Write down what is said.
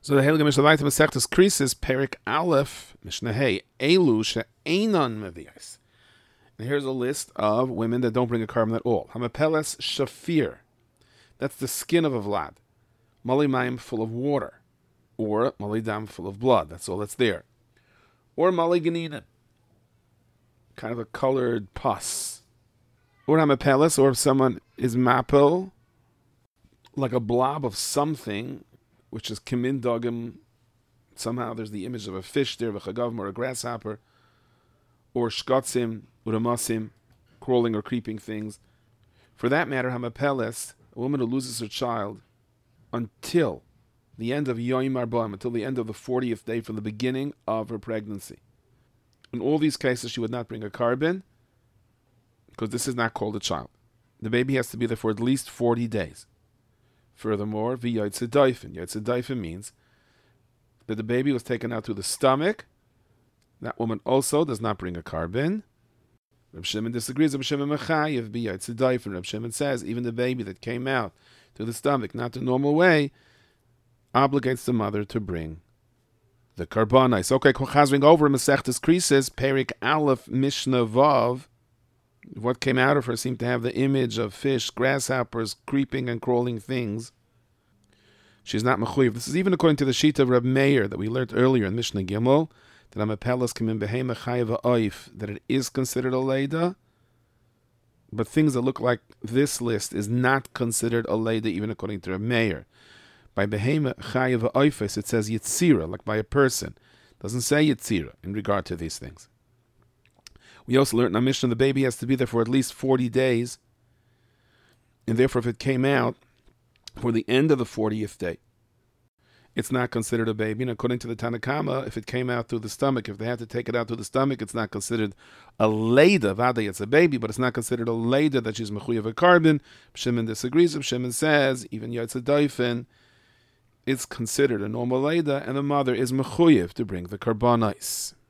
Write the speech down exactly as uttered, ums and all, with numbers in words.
So the Heilige Mishnah Vayta Masechtas Krisis Perik Aleph Mishnah Hey Elu She'einon Mevios. And here's a list of women that don't bring a carbon at all. Hamapeles Shafir. That's the skin of a Vlad. Mali Mayim full of water. Or Mali Dam full of blood. That's all that's there. Or Mali Ganina. Kind of a colored pus. Or Hamapeles, or if someone is mapel, like a blob of something, which is kimin dogim. Somehow there's the image of a fish there, v'chagavim, or a grasshopper, or shkotzim, uramasim, crawling or creeping things. For that matter, hamapeles, a woman who loses her child until the end of Yom Arba'im, until the end of the fortieth day from the beginning of her pregnancy. In all these cases, she would not bring a carbon, because this is not called a child. The baby has to be there for at least forty days. Furthermore, v'yotzedaifen. Yotzedaifen means that the baby was taken out through the stomach. That woman also does not bring a carbon. Reb Shimon disagrees. Reb Shimon mechayev b'yotzedaifen. Reb Shimon says even the baby that came out through the stomach, not the normal way, obligates the mother to bring the karbanos. Okay, chazring over Masechtas Krisis, Perik Aleph Mishnah Vav. What came out of her seemed to have the image of fish, grasshoppers, creeping and crawling things. She's not mechuyev. This is even according to the sheet of Reb Meir that we learned earlier in Mishnah Gimel, that Hamapeles Kimin Behema Chayev Oif, that it is considered a leida, but things that look like this list is not considered a leida, even according to Reb Meir. By Behema Chayev Oifes, it says Yitzira, like by a person. It doesn't say Yitzira in regard to these things. We also learned in our Mishnah the baby has to be there for at least forty days. And therefore, if it came out for the end of the fortieth day, it's not considered a baby. And according to the Tanakama, if it came out through the stomach, if they had to take it out through the stomach, it's not considered a leida. Vade, it's a baby, but it's not considered a leida that she's mechuyev a carbon. Shimon disagrees. Shimon says, even yotzedaifen, it's considered a normal leida, and the mother is mechuyev to bring the karbanos.